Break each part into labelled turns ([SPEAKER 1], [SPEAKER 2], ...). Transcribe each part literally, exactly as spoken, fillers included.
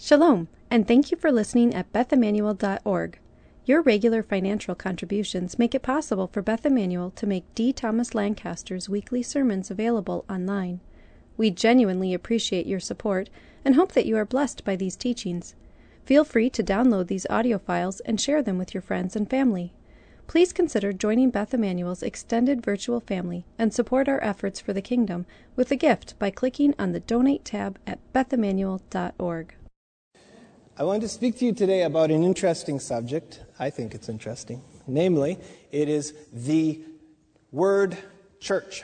[SPEAKER 1] Shalom, and thank you for listening at beth emmanuel dot org. Your regular financial contributions make it possible for Beth Emmanuel to make D. Thomas Lancaster's weekly sermons available online. We genuinely appreciate your support and hope that you are blessed by these teachings. Feel free to download these audio files and share them with your friends and family. Please consider joining Beth Emmanuel's extended virtual family and support our efforts for the kingdom with a gift by clicking on the Donate tab at beth emmanuel dot org.
[SPEAKER 2] I want to speak to you today about an interesting subject. I think it's interesting. Namely, it is the word church.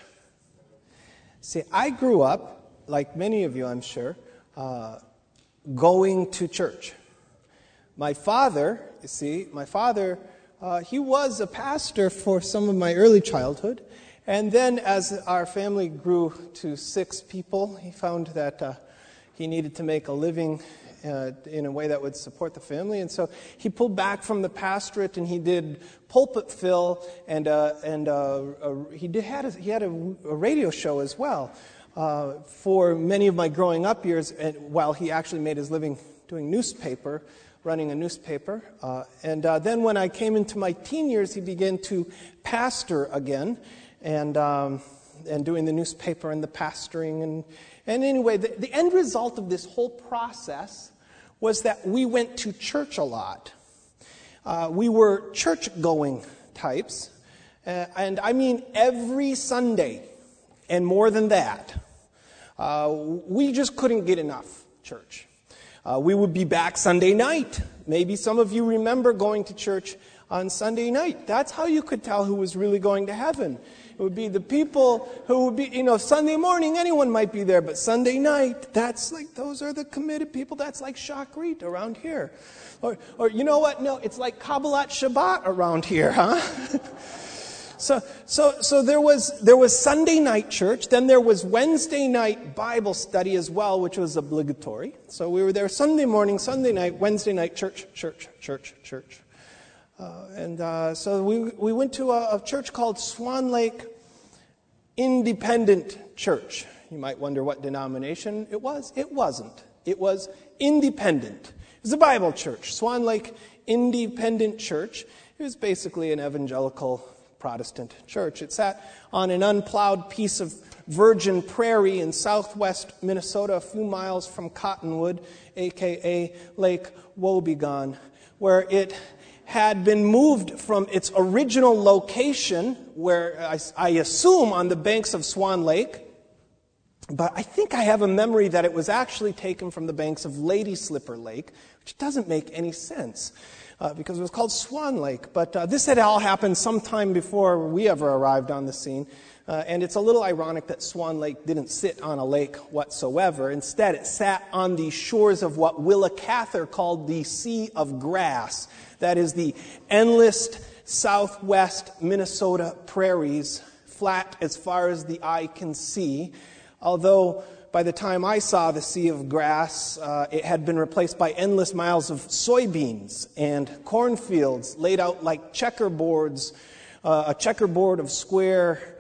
[SPEAKER 2] See, I grew up, like many of you, I'm sure, uh, going to church. My father, you see, my father, uh, he was a pastor for some of my early childhood. And then as our family grew to six people, he found that uh, he needed to make a living Uh, in a way that would support the family, and so he pulled back from the pastorate and he did pulpit fill, and uh, and uh, uh, he did had a, he had a, a radio show as well uh, for many of my growing up years, and while he actually made his living doing newspaper, running a newspaper, uh, and uh, then when I came into my teen years, he began to pastor again, and um, and doing the newspaper and the pastoring and. And anyway, the, the end result of this whole process was that we went to church a lot. Uh, we were church-going types, uh, and I mean every Sunday, and more than that. Uh, we just couldn't get enough church. Uh, we would be back Sunday night. Maybe some of you remember going to church on Sunday night. That's how you could tell who was really going to heaven. It would be the people who would be, you know, Sunday morning, anyone might be there, but Sunday night, that's like, those are the committed people. That's like Shachrit around here. Or, or you know what? No, it's like Kabbalat Shabbat around here, huh? so, so, so there was, there was Sunday night church. Then there was Wednesday night Bible study as well, which was obligatory. So we were there Sunday morning, Sunday night, Wednesday night, church, church, church, church. Uh, and uh, so we we went to a, a church called Swan Lake Independent Church. You might wonder what denomination it was. It wasn't. It was independent. It was a Bible church, Swan Lake Independent Church. It was basically an evangelical Protestant church. It sat on an unplowed piece of virgin prairie in southwest Minnesota, a few miles from Cottonwood, a k a. Lake Wobegon, where it had been moved from its original location, where I, I assume on the banks of Swan Lake, but I think I have a memory that it was actually taken from the banks of Lady Slipper Lake, which doesn't make any sense, uh, because it was called Swan Lake. But uh, this had all happened sometime before we ever arrived on the scene, uh, and it's a little ironic that Swan Lake didn't sit on a lake whatsoever. Instead, it sat on the shores of what Willa Cather called the Sea of Grass. That is the endless southwest Minnesota prairies, flat as far as the eye can see. Although by the time I saw the Sea of Grass, uh, it had been replaced by endless miles of soybeans and cornfields laid out like checkerboards, uh, a checkerboard of square,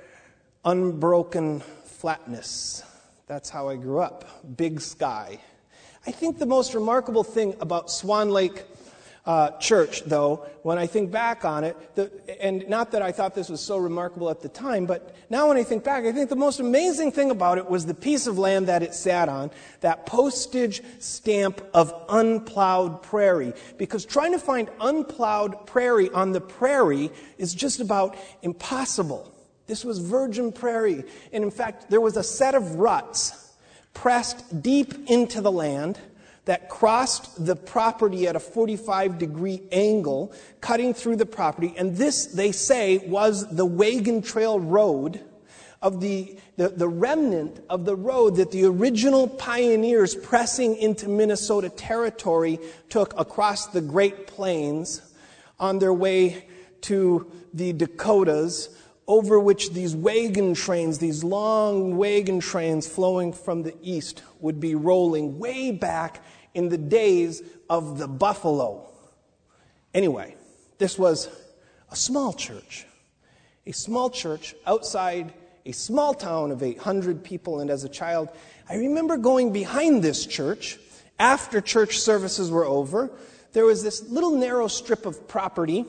[SPEAKER 2] unbroken flatness. That's how I grew up. Big sky. I think the most remarkable thing about Swan Lake Uh, church, though, when I think back on it, the, and not that I thought this was so remarkable at the time, but now when I think back, I think the most amazing thing about it was the piece of land that it sat on, that postage stamp of unplowed prairie. Because trying to find unplowed prairie on the prairie is just about impossible. This was virgin prairie, and in fact, there was a set of ruts pressed deep into the land that crossed the property at a forty-five degree angle, cutting through the property. And this, they say, was the Wagon Trail Road, of the, the, the remnant of the road that the original pioneers pressing into Minnesota territory took across the Great Plains on their way to the Dakotas, over which these wagon trains, these long wagon trains flowing from the east, would be rolling way back in the days of the buffalo. Anyway, this was a small church. A small church outside a small town of eight hundred people. And as a child, I remember going behind this church after church services were over, there was this little narrow strip of property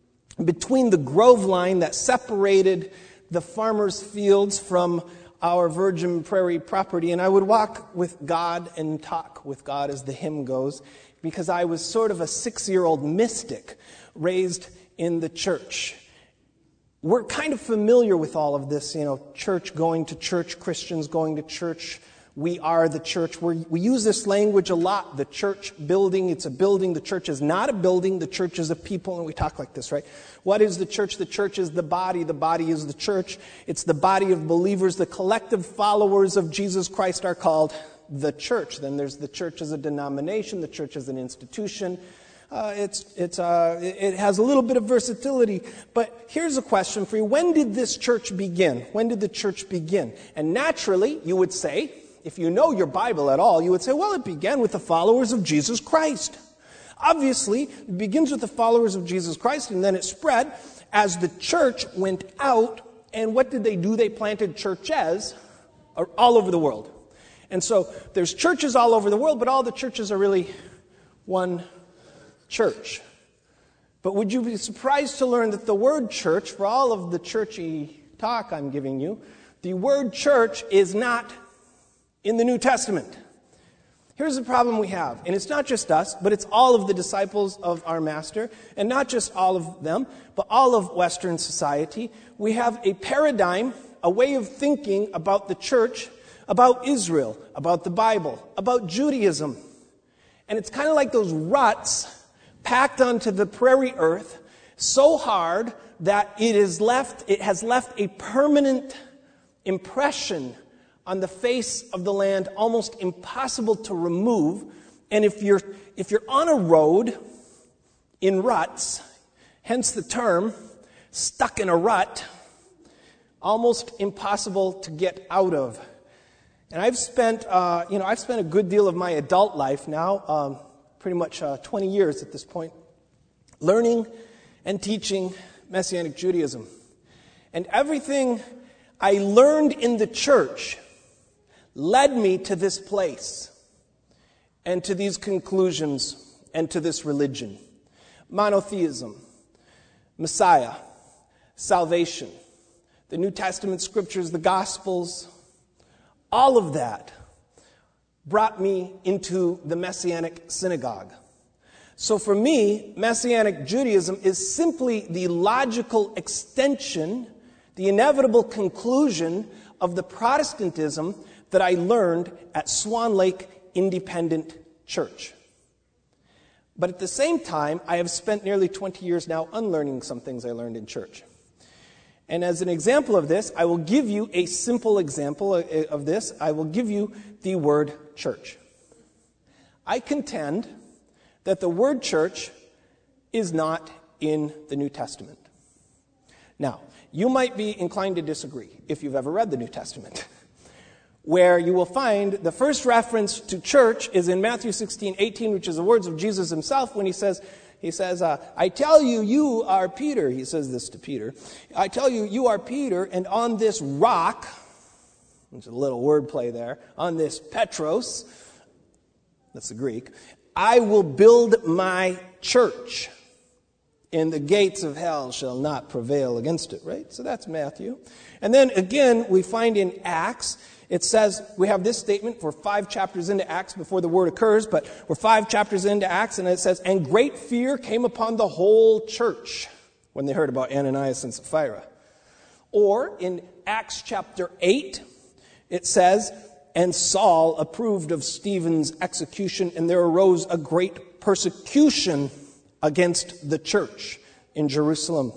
[SPEAKER 2] between the grove line that separated the farmers' fields from our virgin prairie property. And I would walk with God and talk with God, as the hymn goes, because I was sort of a six-year-old mystic raised in the church. We're kind of familiar with all of this, you know, church, going to church, Christians going to church. We are the church. We're, we use this language a lot, the church building. It's a building. The church is not a building. The church is a people, and we talk like this, right? What is the church? The church is the body. The body is the church. It's the body of believers. The collective followers of Jesus Christ are called the church. Then there's the church as a denomination. The church as an institution. Uh, it's, it's, uh, it has a little bit of versatility. But here's a question for you. When did this church begin? When did the church begin? And naturally, you would say, if you know your Bible at all, you would say, well, it began with the followers of Jesus Christ. Obviously, it begins with the followers of Jesus Christ, and then it spread as the church went out. And what did they do? They planted churches all over the world. And so there's churches all over the world, but all the churches are really one church. But would you be surprised to learn that the word church, for all of the churchy talk I'm giving you, the word church is not in the New Testament. Here's the problem we have, and it's not just us, but it's all of the disciples of our Master, and not just all of them, but all of Western society. We have a paradigm, a way of thinking about the church, about Israel, about the Bible, about Judaism. And it's kind of like those ruts packed onto the prairie earth so hard that it is left, it has left a permanent impression on the face of the land, almost impossible to remove. And if you're if you're on a road in ruts, hence the term stuck in a rut, almost impossible to get out of. And I've spent uh, you know I've spent a good deal of my adult life now, um, pretty much uh, twenty years at this point, learning and teaching Messianic Judaism. And everything I learned in the church led me to this place and to these conclusions and to this religion. Monotheism, Messiah, salvation, the New Testament scriptures, the Gospels, all of that brought me into the Messianic synagogue. So for me, Messianic Judaism is simply the logical extension, the inevitable conclusion of the Protestantism that I learned at Swan Lake Independent Church. But at the same time, I have spent nearly twenty years now unlearning some things I learned in church. And as an example of this, I will give you a simple example of this. I will give you the word church. I contend that the word church is not in the New Testament. Now, you might be inclined to disagree if you've ever read the New Testament, where you will find the first reference to church is in Matthew sixteen eighteen, which is the words of Jesus himself when he says, he says, uh, I tell you, you are Peter. He says this to Peter. I tell you, you are Peter, and on this rock, there's a little wordplay there, on this Petros, that's the Greek, I will build my church, and the gates of hell shall not prevail against it, right? So that's Matthew. And then again, we find in Acts, it says, we have this statement, we're five chapters into Acts before the word occurs, but we're five chapters into Acts, and it says, and great fear came upon the whole church when they heard about Ananias and Sapphira. Or in Acts chapter eight, it says, and Saul approved of Stephen's execution, and there arose a great persecution against the church in Jerusalem.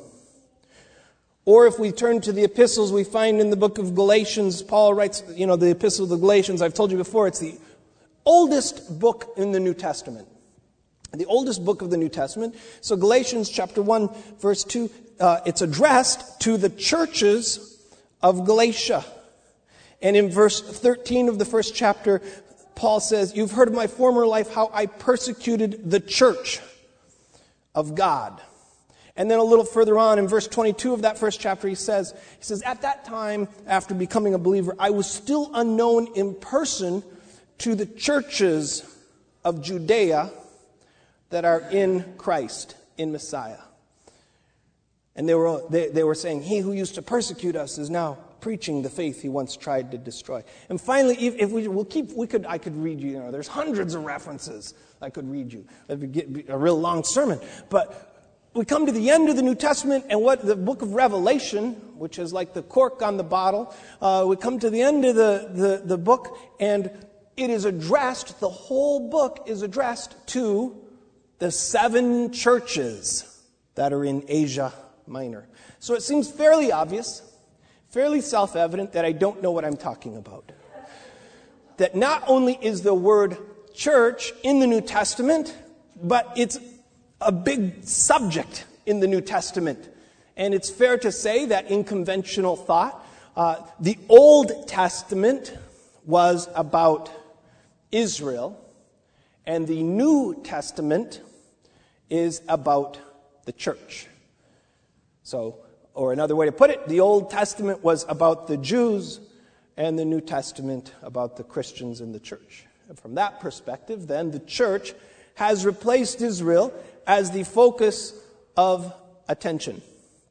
[SPEAKER 2] Or if we turn to the epistles, we find in the book of Galatians, Paul writes, you know, the epistle of the Galatians, I've told you before, it's the oldest book in the New Testament. The oldest book of the New Testament. So Galatians chapter one, verse two, uh, it's addressed to the churches of Galatia. And in verse thirteen of the first chapter, Paul says, you've heard of my former life, how I persecuted the church of God. And then a little further on in verse twenty-two of that first chapter, he says, he says, at that time, after becoming a believer, I was still unknown in person to the churches of Judea that are in Christ, in Messiah. And they were, they, they were saying, he who used to persecute us is now preaching the faith he once tried to destroy. And finally, if, if we will keep, we could, I could read you, you know, there's hundreds of references I could read you. That would get a real long sermon. But we come to the end of the New Testament, and what the book of Revelation, which is like the cork on the bottle, uh, we come to the end of the, the, the book, and it is addressed, the whole book is addressed to the seven churches that are in Asia Minor. So it seems fairly obvious, fairly self-evident that I don't know what I'm talking about. That not only is the word church in the New Testament, but it's a big subject in the New Testament. And it's fair to say that in conventional thought, uh, the Old Testament was about Israel, and the New Testament is about the church. So, or another way to put it, the Old Testament was about the Jews, and the New Testament about the Christians in the church. And from that perspective, then, the church has replaced Israel as the focus of attention.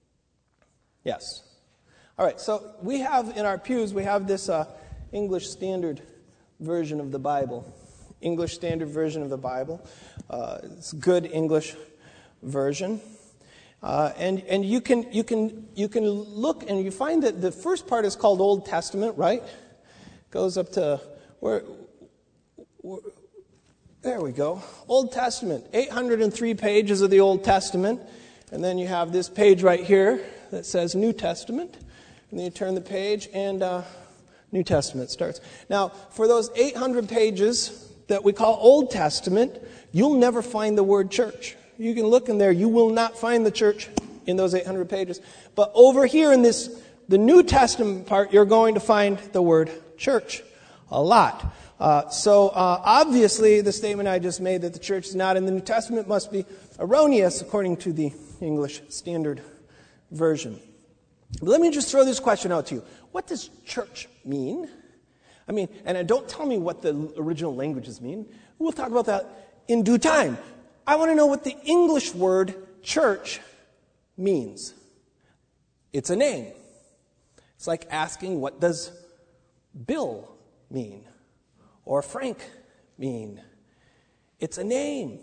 [SPEAKER 2] Yes. All right, so we have in our pews, we have this uh, English Standard Version of the Bible. English Standard Version of the Bible. Uh, it's a good English version. Uh, and and you can you can you can look and you find that the first part is called Old Testament, right? Goes up to where, where there we go. Old Testament, eight hundred three pages of the Old Testament, and then you have this page right here that says New Testament, and then you turn the page and uh, New Testament starts. Now, for those eight hundred pages that we call Old Testament, you'll never find the word church. You can look in there. You will not find the church in those eight hundred pages. But over here in this, the New Testament part, you're going to find the word church a lot. Uh, so uh, obviously, the statement I just made that the church is not in the New Testament must be erroneous according to the English Standard Version. But let me just throw this question out to you. What does church mean? I mean, and don't tell me what the original languages mean. We'll talk about that in due time. I want to know what the English word church means. It's a name. It's like asking, what does Bill mean? Or Frank mean? It's a name.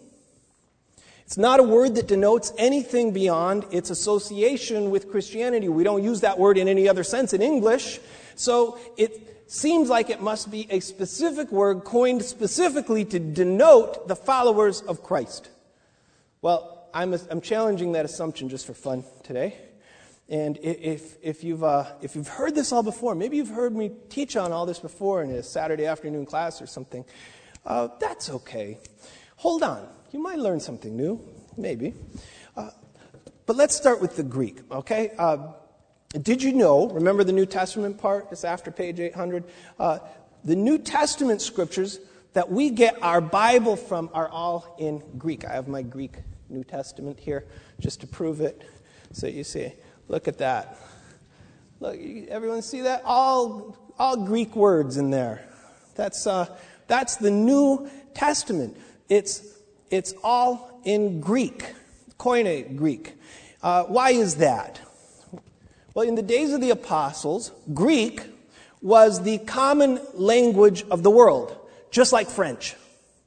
[SPEAKER 2] It's not a word that denotes anything beyond its association with Christianity. We don't use that word in any other sense in English. So it seems like it must be a specific word coined specifically to denote the followers of Christ. Well, I'm, I'm challenging that assumption just for fun today. And if, if, you've, uh, if you've heard this all before, maybe you've heard me teach on all this before in a Saturday afternoon class or something, uh, that's okay. Hold on. You might learn something new, maybe. Uh, but let's start with the Greek, okay? Uh, did you know, remember the New Testament part? It's after page eight hundred. Uh, the New Testament scriptures that we get our Bible from are all in Greek. I have my Greek New Testament here just to prove it. So you see, look at that. Look, everyone see that? All all Greek words in there. That's uh, that's the New Testament. It's it's all in Greek, Koine Greek. Uh, why is that? Well, in the days of the apostles, Greek was the common language of the world, just like French.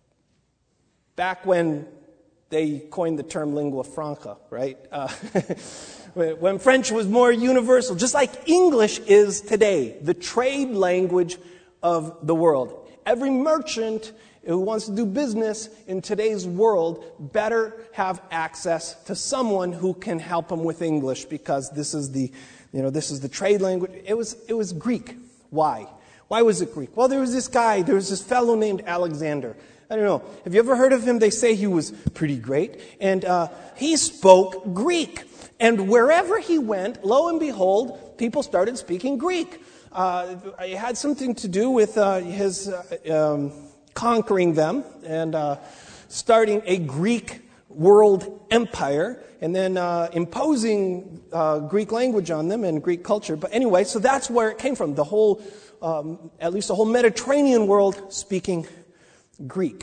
[SPEAKER 2] Back when they coined the term lingua franca, right? Uh, when French was more universal, just like English is today, the trade language of the world. Every merchant who wants to do business in today's world better have access to someone who can help them with English, because this is the, you know, this is the trade language. It was, it was Greek. Why? Why was it Greek? Well, there was this guy, there was this fellow named Alexander. I don't know. Have you ever heard of him? They say he was pretty great. And uh, he spoke Greek. And wherever he went, lo and behold, people started speaking Greek. Uh, it had something to do with uh, his uh, um, conquering them and uh, starting a Greek world empire, and then uh, imposing uh, Greek language on them and Greek culture. But anyway, so that's where it came from. The whole, um, at least the whole Mediterranean world speaking Greek.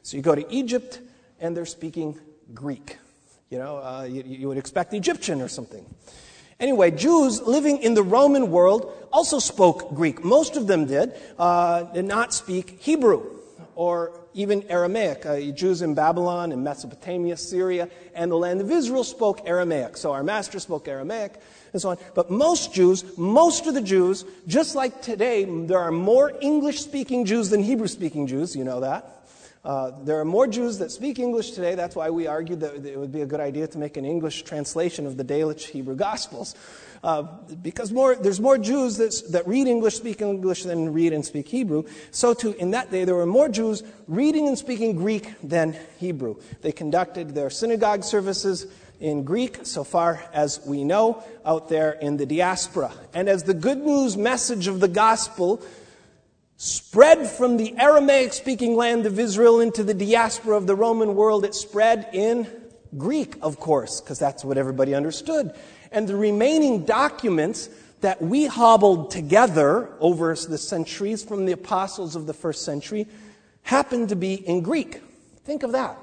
[SPEAKER 2] So you go to Egypt, and they're speaking Greek. You know, uh, you, you would expect Egyptian or something. Anyway, Jews living in the Roman world also spoke Greek. Most of them did, uh, did not speak Hebrew or even Aramaic. Uh, Jews in Babylon and Mesopotamia, Syria, and the land of Israel spoke Aramaic. So our master spoke Aramaic and so on. But most Jews, most of the Jews, just like today, there are more English-speaking Jews than Hebrew-speaking Jews. You know that. Uh, there are more Jews that speak English today. That's why we argued that it would be a good idea to make an English translation of the Delitzsch Hebrew Gospels. Uh, because more, there's more Jews that, that read English, speak English, than read and speak Hebrew. So too, in that day, there were more Jews reading and speaking Greek than Hebrew. They conducted their synagogue services in Greek, so far as we know, out there in the diaspora. And as the good news message of the gospel spread from the Aramaic-speaking land of Israel into the diaspora of the Roman world, it spread in Greek, of course, because that's what everybody understood. And the remaining documents that we hobbled together over the centuries from the apostles of the first century happen to be in Greek. Think of that.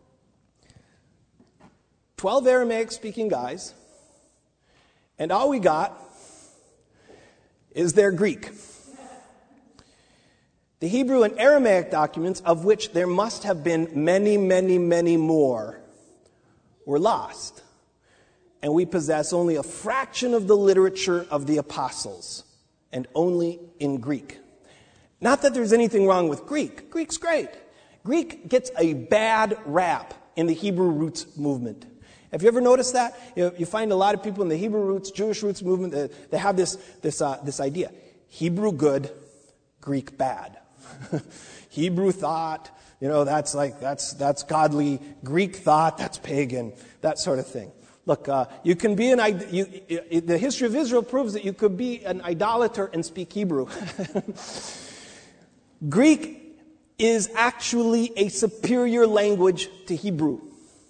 [SPEAKER 2] Twelve Aramaic-speaking guys, and all we got is their Greek. The Hebrew and Aramaic documents, of which there must have been many, many, many more, were lost. And we possess only a fraction of the literature of the apostles, and only in Greek. Not that there's anything wrong with Greek. Greek's great. Greek gets a bad rap in the Hebrew roots movement. Have you ever noticed that? You know, you find a lot of people in the Hebrew roots, Jewish roots movement, uh, they have this, this, uh, this idea. Hebrew good, Greek bad. Hebrew thought, you know, that's like, that's, that's godly. Greek thought, that's pagan. That sort of thing. Look, uh, you can be an, you, you, the history of Israel proves that you could be an idolater and speak Hebrew. Greek is actually a superior language to Hebrew,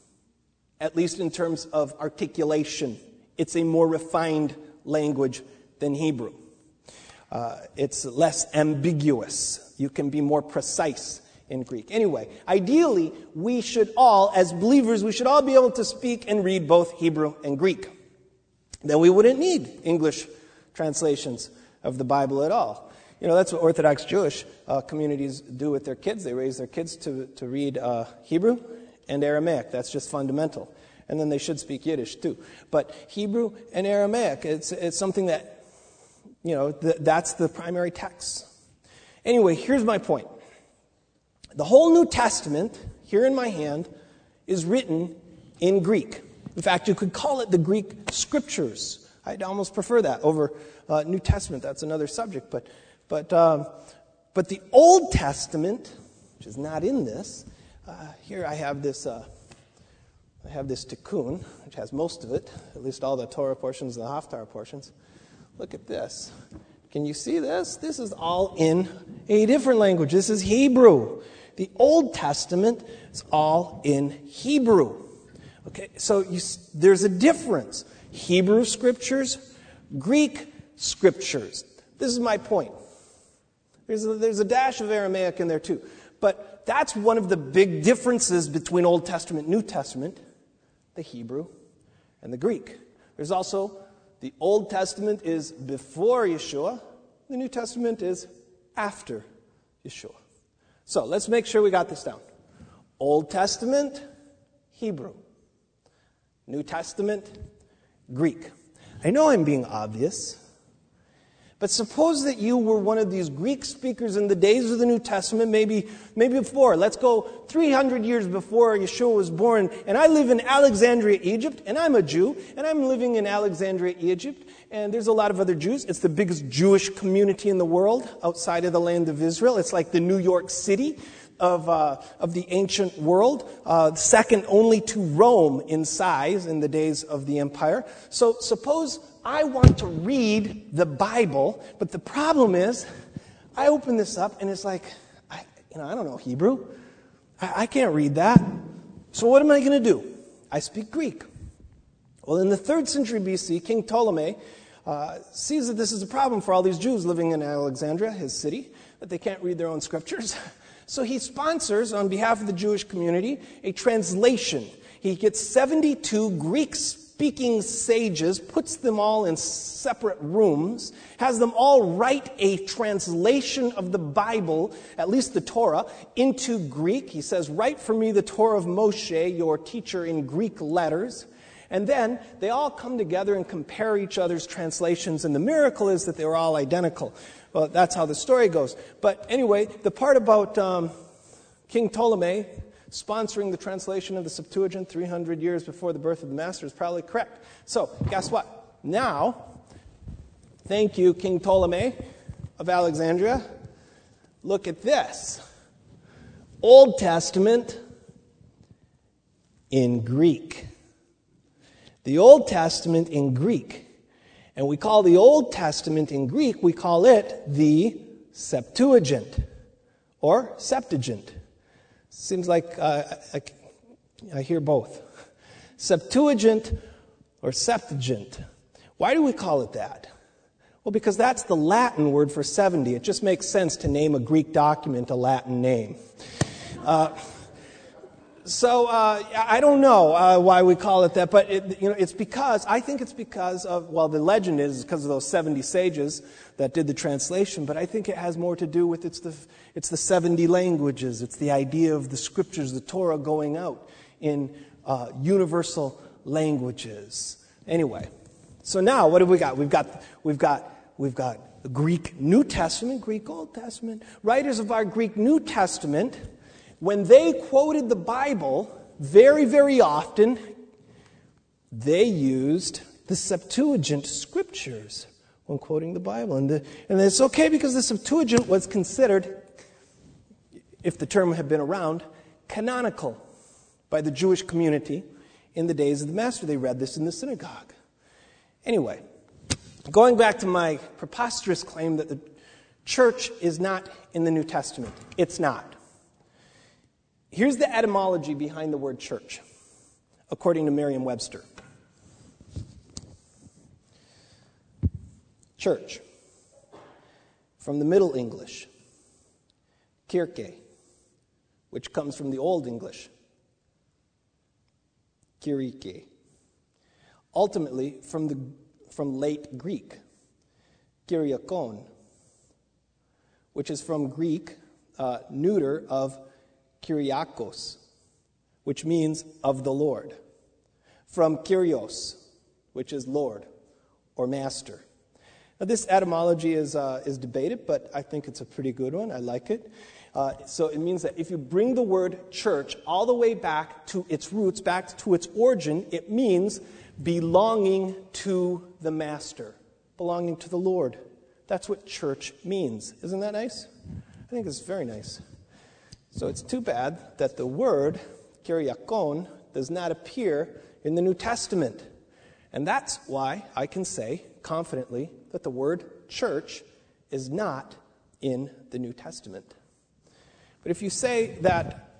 [SPEAKER 2] at least in terms of articulation. It's a more refined language than Hebrew. Uh, it's less ambiguous. You can be more precise in Greek. Anyway, ideally, we should all, as believers, we should all be able to speak and read both Hebrew and Greek. Then we wouldn't need English translations of the Bible at all. You know, that's what Orthodox Jewish uh, communities do with their kids. They raise their kids to, to read uh, Hebrew and Aramaic. That's just fundamental. And then they should speak Yiddish too. But Hebrew and Aramaic, it's, it's something that, you know, th- that's the primary text. Anyway, here's my point. The whole New Testament, here in my hand, is written in Greek. In fact, you could call it the Greek Scriptures. I'd almost prefer that over uh, New Testament. That's another subject. But, but, um, but the Old Testament, which is not in this, uh, here I have this. Uh, I have this Tikkun, which has most of it, at least all the Torah portions and the Haftarah portions. Look at this. Can you see this? This is all in a different language. This is Hebrew. The Old Testament is all in Hebrew. Okay, so you, there's a difference. Hebrew scriptures, Greek scriptures. This is my point. There's a, there's a dash of Aramaic in there too. But that's one of the big differences between Old Testament and New Testament, the Hebrew and the Greek. There's also the Old Testament is before Yeshua. The New Testament is after Yeshua. So let's make sure we got this down. Old Testament, Hebrew. New Testament, Greek. I know I'm being obvious, but suppose that you were one of these Greek speakers in the days of the New Testament, maybe, maybe before. Let's go three hundred years before Yeshua was born, and I live in Alexandria, Egypt, and I'm a Jew, and I'm living in Alexandria, Egypt, and there's a lot of other Jews. It's the biggest Jewish community in the world outside of the land of Israel. It's like the New York City of uh, of the ancient world, uh, second only to Rome in size in the days of the empire. So suppose I want to read the Bible, but the problem is, I open this up and it's like, I, you know, I don't know Hebrew. I, I can't read that. So what am I going to do? I speak Greek. Well, in the third century B C, King Ptolemy uh, sees that this is a problem for all these Jews living in Alexandria, his city, that they can't read their own scriptures. So he sponsors, on behalf of the Jewish community, a translation. He gets seventy-two Greek-speaking sages, puts them all in separate rooms, has them all write a translation of the Bible, at least the Torah, into Greek. He says, "Write for me the Torah of Moshe, your teacher in Greek letters." And then they all come together and compare each other's translations, and the miracle is that they were all identical. Well, that's how the story goes. But anyway, the part about um, King Ptolemy sponsoring the translation of the Septuagint three hundred years before the birth of the Master is probably correct. So, guess what? Now, thank you, King Ptolemy of Alexandria. Look at this. Old Testament in Greek. The Old Testament in Greek. And we call the Old Testament in Greek, we call it the Septuagint or Septuagint. Seems like uh, I, I hear both. Septuagint or Septuagint. Why do we call it that? Well, because that's the Latin word for seventy. It just makes sense to name a Greek document a Latin name. Uh, So uh, I don't know uh, why we call it that, but it, you know, it's because, I think it's because of, well, the legend is because of those seventy sages that did the translation, but I think it has more to do with it's the, it's the seventy languages. It's the idea of the scriptures, the Torah going out in uh, universal languages. Anyway, so now what have we got? We've got, we've got, we've got the Greek New Testament, Greek Old Testament. Writers of our Greek New Testament, when they quoted the Bible, very, very often, they used the Septuagint scriptures when quoting the Bible. And, the, and it's okay because the Septuagint was considered, if the term had been around, canonical by the Jewish community in the days of the Master. They read this in the synagogue. Anyway, going back to my preposterous claim that the church is not in the New Testament. It's not. Here's the etymology behind the word church, according to Merriam-Webster. Church, from the Middle English, kirke, which comes from the Old English, kirike. Ultimately, from the from late Greek, kyriakon, which is from Greek uh, neuter of Kyriakos, which means of the Lord. From Kyrios, which is Lord or Master. Now, this etymology is uh, is debated, but I think it's a pretty good one. I like it. Uh, so it means that if you bring the word church all the way back to its roots, back to its origin, it means belonging to the Master, belonging to the Lord. That's what church means. Isn't that nice? I think it's very nice. So it's too bad that the word, kyriakon, does not appear in the New Testament. And that's why I can say confidently that the word church is not in the New Testament. But if you say that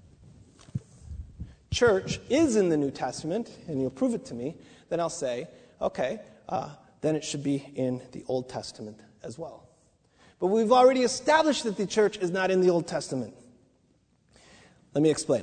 [SPEAKER 2] church is in the New Testament, and you'll prove it to me, then I'll say, okay, uh, then it should be in the Old Testament as well. But we've already established that the church is not in the Old Testament. Let me explain.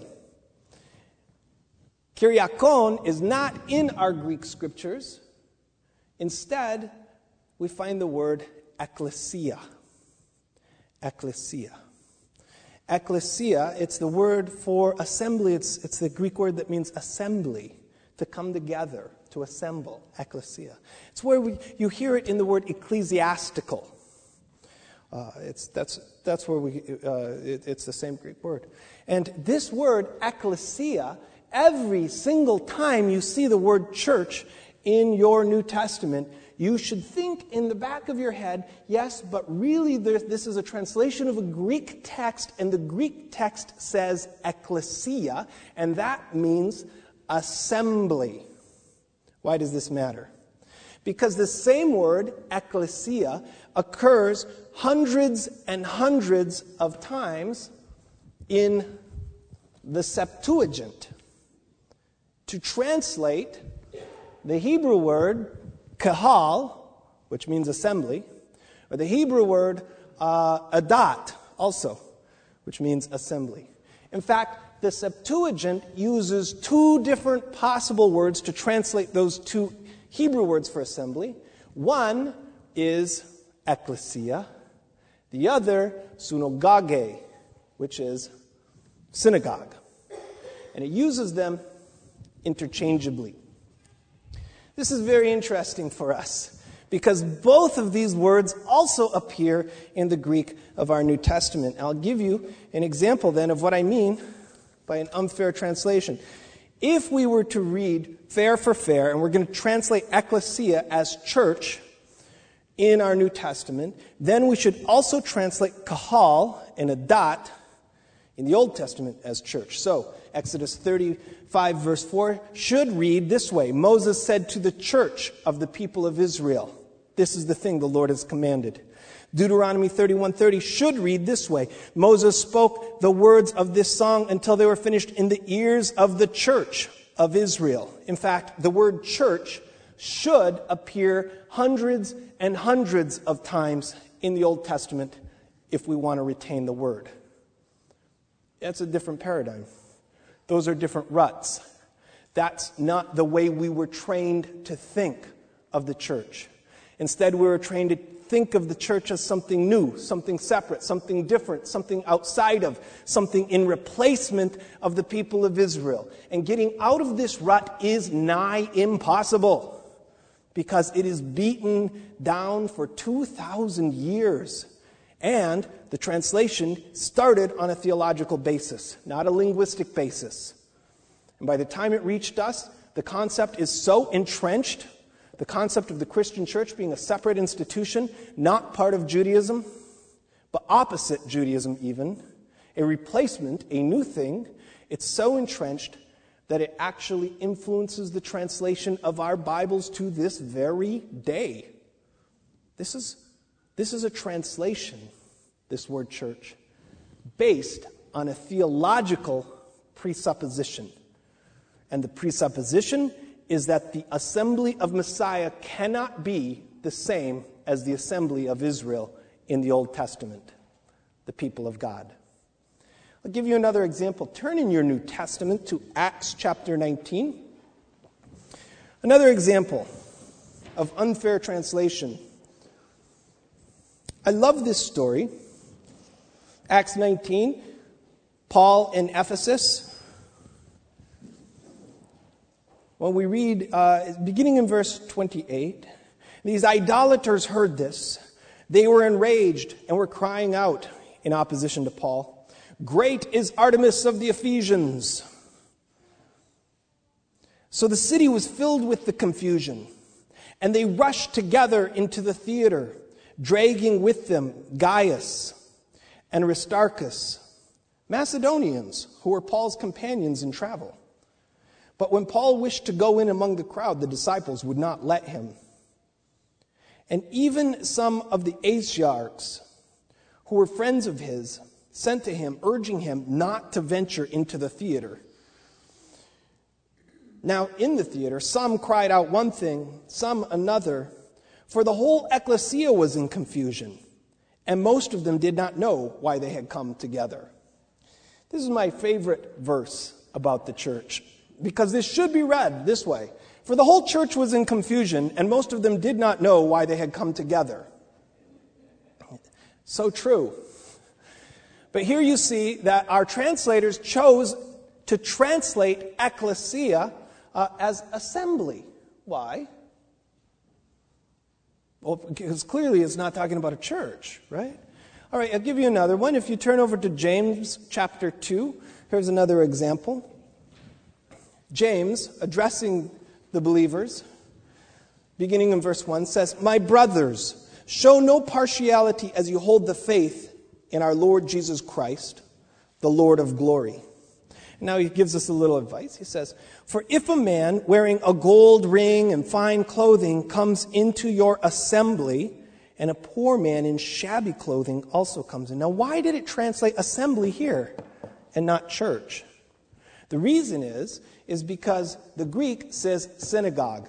[SPEAKER 2] Kyriakon is not in our Greek scriptures. Instead, we find the word ekklesia. Ekklesia. Ekklesia, it's the word for assembly. It's, it's the Greek word that means assembly, to come together, to assemble. Ekklesia. It's where we, you hear it in the word ecclesiastical. Uh, it's, that's, that's where we, uh, it, it's the same Greek word. And this word, ekklesia, every single time you see the word church in your New Testament, you should think in the back of your head, yes, but really this is a translation of a Greek text, and the Greek text says ekklesia, and that means assembly. Why does this matter? Because the same word, ekklesia, occurs hundreds and hundreds of times in the Septuagint. To translate the Hebrew word kahal, which means assembly, or the Hebrew word uh, adat, also, which means assembly. In fact, the Septuagint uses two different possible words to translate those two Hebrew words for assembly. One is ekklesia, the other synagoge, which is synagogue. And it uses them interchangeably. This is very interesting for us because both of these words also appear in the Greek of our New Testament. I'll give you an example then of what I mean by an unfair translation. If we were to read fair for fair, and we're going to translate ekklesia as church in our New Testament, then we should also translate kahal and a dot in the Old Testament as church. So, Exodus thirty-five verse four should read this way. Moses said to the church of the people of Israel, this is the thing the Lord has commanded. Deuteronomy thirty-one thirty should read this way. Moses spoke the words of this song until they were finished in the ears of the church of Israel. In fact, the word church should appear hundreds and hundreds of times in the Old Testament if we want to retain the word. That's a different paradigm. Those are different ruts. That's not the way we were trained to think of the church. Instead, we were trained to think of the church as something new, something separate, something different, something outside of, something in replacement of the people of Israel. And getting out of this rut is nigh impossible because it is beaten down for two thousand years. And the translation started on a theological basis, not a linguistic basis. And by the time it reached us, the concept is so entrenched, the concept of the Christian church being a separate institution, not part of Judaism, but opposite Judaism even, a replacement, a new thing, it's so entrenched that it actually influences the translation of our Bibles to this very day. This is This is a translation, this word church, based on a theological presupposition. And the presupposition is that the assembly of Messiah cannot be the same as the assembly of Israel in the Old Testament, the people of God. I'll give you another example. Turn in your New Testament to Acts chapter nineteen. Another example of unfair translation. I love this story. Acts nineteen, Paul in Ephesus. When we read, uh, beginning in verse twenty-eight, these idolaters heard this. They were enraged and were crying out in opposition to Paul. Great is Artemis of the Ephesians. So the city was filled with the confusion, and they rushed together into the theater, dragging with them Gaius and Aristarchus, Macedonians who were Paul's companions in travel. But when Paul wished to go in among the crowd, the disciples would not let him. And even some of the Asiarchs, who were friends of his, sent to him, urging him not to venture into the theater. Now, in the theater, some cried out one thing, some another, for the whole ecclesia was in confusion, and most of them did not know why they had come together. This is my favorite verse about the church, because this should be read this way. For the whole church was in confusion, and most of them did not know why they had come together. So true. But here you see that our translators chose to translate ecclesia uh, as assembly. Why? Well, because clearly it's not talking about a church, right? All right, I'll give you another one. If you turn over to James chapter two, here's another example. James, addressing the believers, beginning in verse one, says, My brothers, show no partiality as you hold the faith in our Lord Jesus Christ, the Lord of glory. Now he gives us a little advice. He says, For if a man wearing a gold ring and fine clothing comes into your assembly, and a poor man in shabby clothing also comes in. Now why did it translate assembly here and not church? The reason is, is because the Greek says synagogue.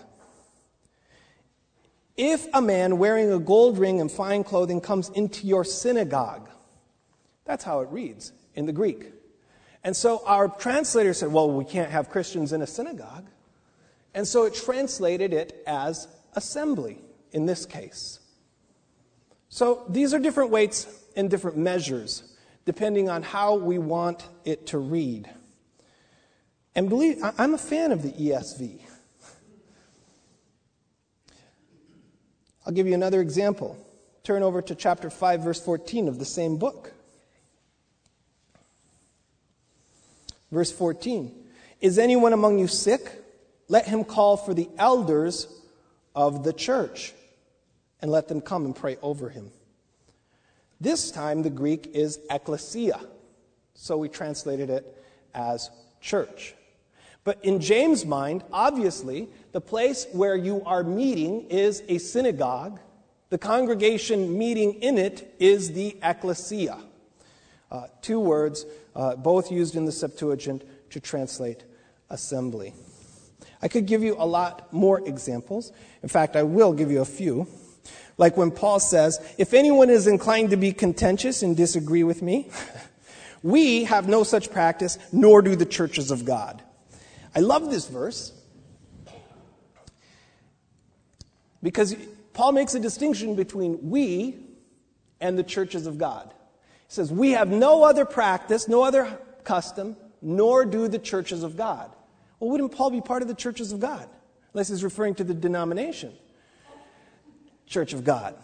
[SPEAKER 2] If a man wearing a gold ring and fine clothing comes into your synagogue, that's how it reads. in the Greek. And so our translator said, well, we can't have Christians in a synagogue. And so it translated it as assembly in this case. So these are different weights and different measures, depending on how we want it to read. And believe, I'm a fan of the E S V. I'll give you another example. Turn over to chapter five, verse fourteen of the same book. Verse fourteen. Is anyone among you sick? Let him call for the elders of the church, and let them come and pray over him. This time the Greek is ekklesia, so we translated it as church. But in James' mind, obviously, the place where you are meeting is a synagogue. The congregation meeting in it is the ekklesia. Uh, two words, uh, both used in the Septuagint to translate assembly. I could give you a lot more examples. In fact, I will give you a few. Like when Paul says, if anyone is inclined to be contentious and disagree with me, we have no such practice, nor do the churches of God. I love this verse because Paul makes a distinction between we and the churches of God. He says, we have no other practice, no other custom, nor do the churches of God. Well, wouldn't Paul be part of the churches of God? Unless he's referring to the denomination. Church of God.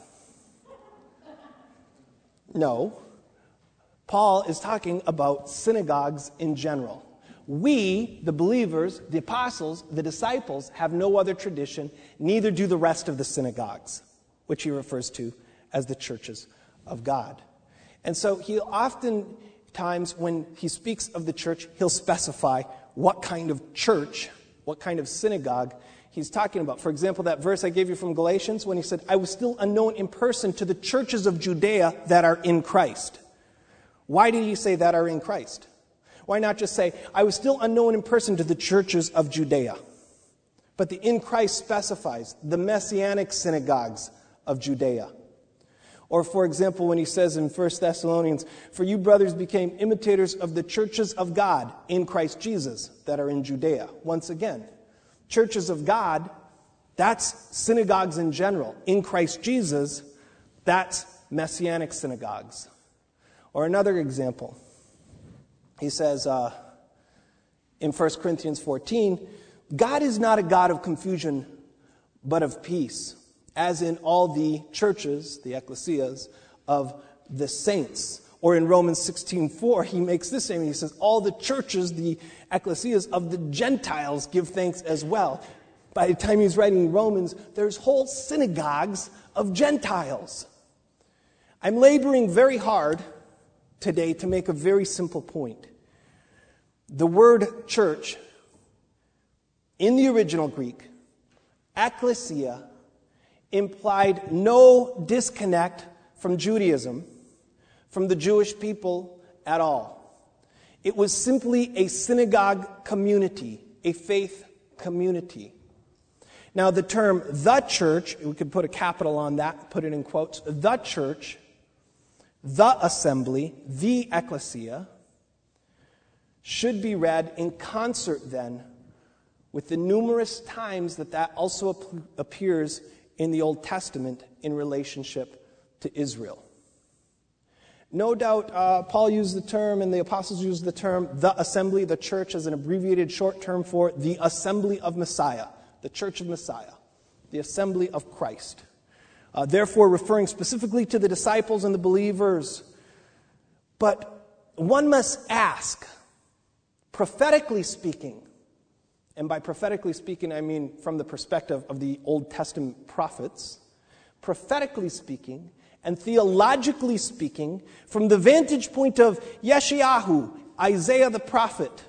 [SPEAKER 2] No. Paul is talking about synagogues in general. We, the believers, the apostles, the disciples, have no other tradition, neither do the rest of the synagogues, which he refers to as the churches of God. And so he oftentimes, when he speaks of the church, he'll specify what kind of church, what kind of synagogue he's talking about. For example, that verse I gave you from Galatians, when he said, I was still unknown in person to the churches of Judea that are in Christ. Why did he say that are in Christ? Why not just say, I was still unknown in person to the churches of Judea? But the in Christ specifies the messianic synagogues of Judea. Or, for example, when he says in First Thessalonians, for you brothers became imitators of the churches of God in Christ Jesus that are in Judea. Once again, churches of God, that's synagogues in general. In Christ Jesus, that's messianic synagogues. Or another example. He says uh, in First Corinthians fourteen, God is not a God of confusion, but of peace, as in all the churches, the ecclesias, of the saints. Or in Romans sixteen four, he makes this statement. He says, all the churches, the ecclesias of the Gentiles give thanks as well. By the time he's writing Romans, there's whole synagogues of Gentiles. I'm laboring very hard today to make a very simple point. The word church, in the original Greek, ekklesia, implied no disconnect from Judaism, from the Jewish people at all. It was simply a synagogue community, a faith community. Now the term the church, we could put a capital on that, put it in quotes, the church, the assembly, the ecclesia, should be read in concert then with the numerous times that that also ap- appears in the Old Testament in relationship to Israel. No doubt uh, Paul used the term and the apostles used the term the assembly, the church, as an abbreviated short term for the assembly of Messiah, the church of Messiah, the assembly of Christ. Uh, therefore referring specifically to the disciples and the believers. But one must ask, prophetically speaking, and by prophetically speaking I mean from the perspective of the Old Testament prophets, prophetically speaking and theologically speaking, from the vantage point of Yeshayahu, Isaiah the prophet,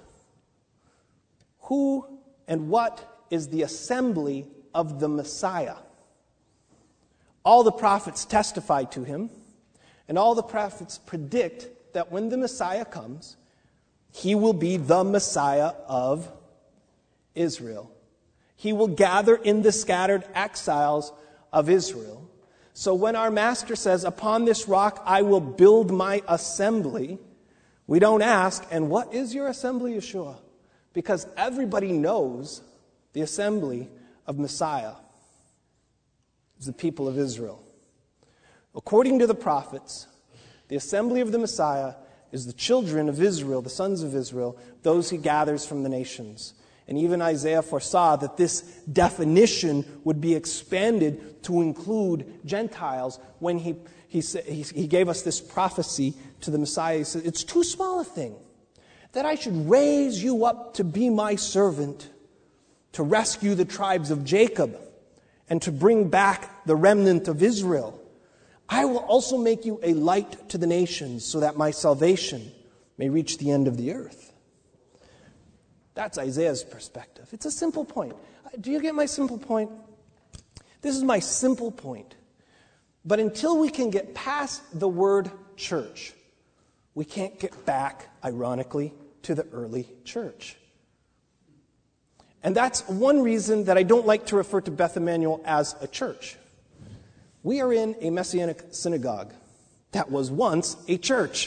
[SPEAKER 2] who and what is the assembly of the Messiah? All the prophets testify to him, and all the prophets predict that when the Messiah comes, he will be the Messiah of Israel. He will gather in the scattered exiles of Israel. So when our Master says, upon this rock I will build my assembly, We don't ask, and what is your assembly, Yeshua? Because everybody knows the assembly of Messiah is the people of Israel. According to the prophets, the assembly of the Messiah is the children of Israel, the sons of Israel, those he gathers from the nations. And even Isaiah foresaw that this definition would be expanded to include Gentiles when he, he, he, he gave us this prophecy to the Messiah. He said, it's too small a thing that I should raise you up to be my servant, to rescue the tribes of Jacob, and to bring back the remnant of Israel. I will also make you a light to the nations, so that my salvation may reach the end of the earth. That's Isaiah's perspective. It's a simple point. Do you get my simple point? This is my simple point. But until we can get past the word church, we can't get back, ironically, to the early church. And that's one reason that I don't like to refer to Beth Emmanuel as a church. We are in a Messianic synagogue that was once a church.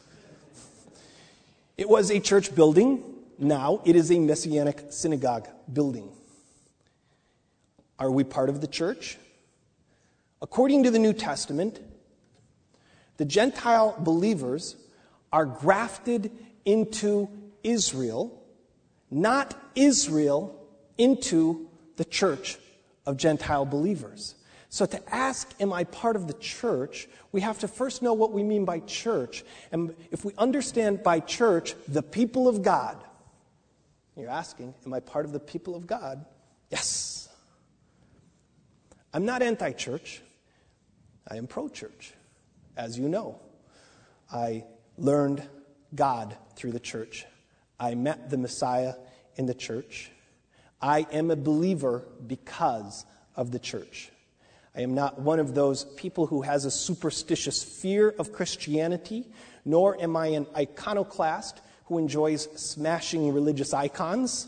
[SPEAKER 2] It was a church building. Now it is a Messianic synagogue building. Are we part of the church? According to the New Testament, the Gentile believers are grafted into Israel, not Israel into the church of Gentile believers. So to ask, am I part of the church, we have to first know what we mean by church. And if we understand by church, the people of God, you're asking, am I part of the people of God? Yes. I'm not anti-church. I am pro-church, as you know. I learned God through the church. I met the Messiah in the church. I am a believer because of the church. I am not one of those people who has a superstitious fear of Christianity, nor am I an iconoclast who enjoys smashing religious icons.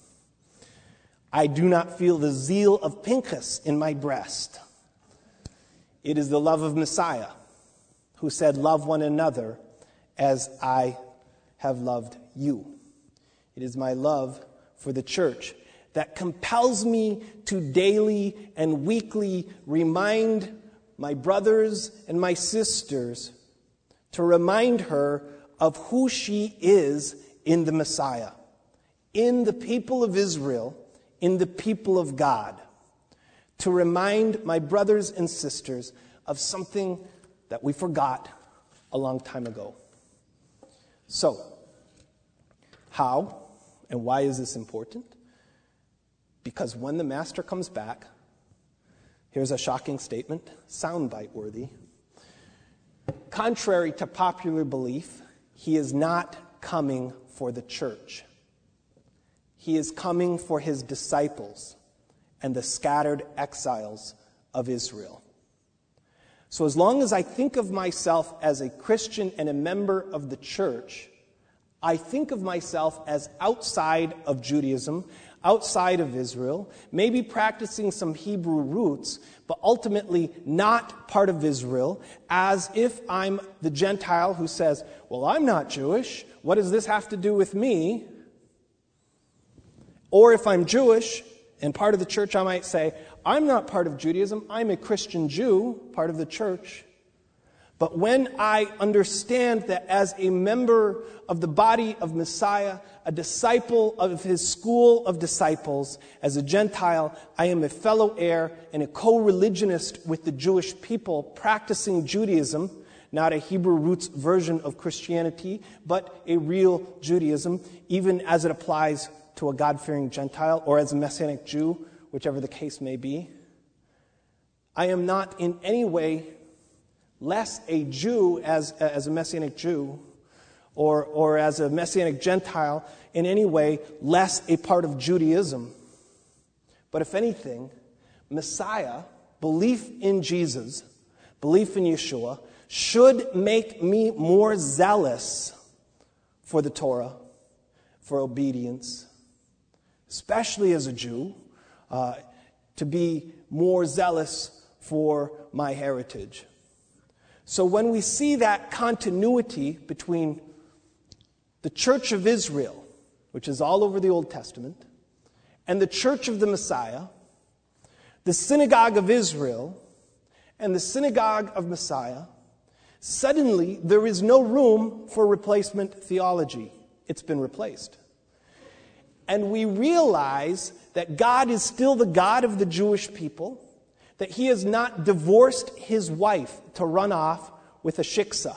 [SPEAKER 2] I do not feel the zeal of Pinchas in my breast. It is the love of Messiah, who said, love one another as I have loved you. It is my love for the church that compels me to daily and weekly remind my brothers and my sisters, to remind her of who she is in the Messiah, in the people of Israel, in the people of God. To remind my brothers and sisters of something that we forgot a long time ago. So, how and why is this important? Because when the Master comes back, here's a shocking statement, soundbite worthy. Contrary to popular belief, he is not coming for the church. He is coming for his disciples and the scattered exiles of Israel. So as long as I think of myself as a Christian and a member of the church, I think of myself as outside of Judaism, outside of Israel, maybe practicing some Hebrew roots, but ultimately not part of Israel, as if I'm the Gentile who says, well, I'm not Jewish. What does this have to do with me? Or if I'm Jewish and part of the church, I might say, I'm not part of Judaism. I'm a Christian Jew, part of the church. But when I understand that as a member of the body of Messiah, a disciple of his school of disciples, as a Gentile, I am a fellow heir and a co-religionist with the Jewish people practicing Judaism, not a Hebrew roots version of Christianity, but a real Judaism, even as it applies to a God-fearing Gentile or as a Messianic Jew, whichever the case may be. I am not in any way less a Jew as, as a Messianic Jew or, or as a Messianic Gentile, in any way less a part of Judaism. But if anything, Messiah, belief in Jesus, belief in Yeshua, should make me more zealous for the Torah, for obedience, especially as a Jew, uh, to be more zealous for my heritage. So when we see that continuity between the Church of Israel, which is all over the Old Testament, and the Church of the Messiah, the Synagogue of Israel, and the Synagogue of Messiah, suddenly there is no room for replacement theology. It's been replaced. And we realize that God is still the God of the Jewish people, that he has not divorced his wife to run off with a shiksa.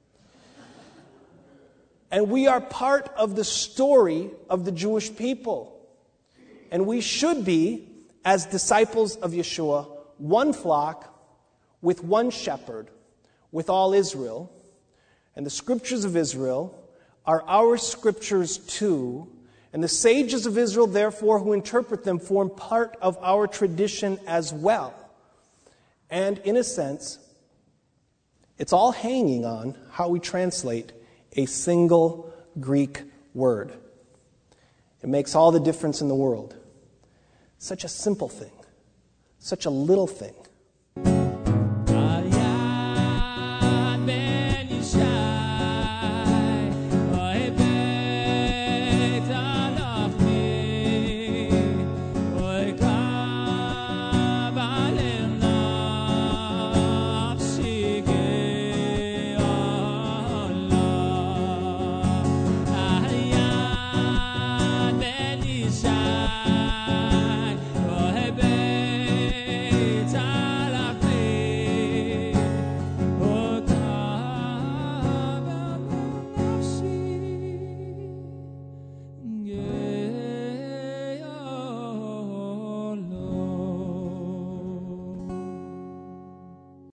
[SPEAKER 2] And we are part of the story of the Jewish people. And we should be, as disciples of Yeshua, one flock with one shepherd, with all Israel. And the scriptures of Israel are our scriptures too. And the sages of Israel, therefore, who interpret them, form part of our tradition as well. And in a sense, it's all hanging on how we translate a single Greek word. It makes all the difference in the world. Such a simple thing, such a little thing.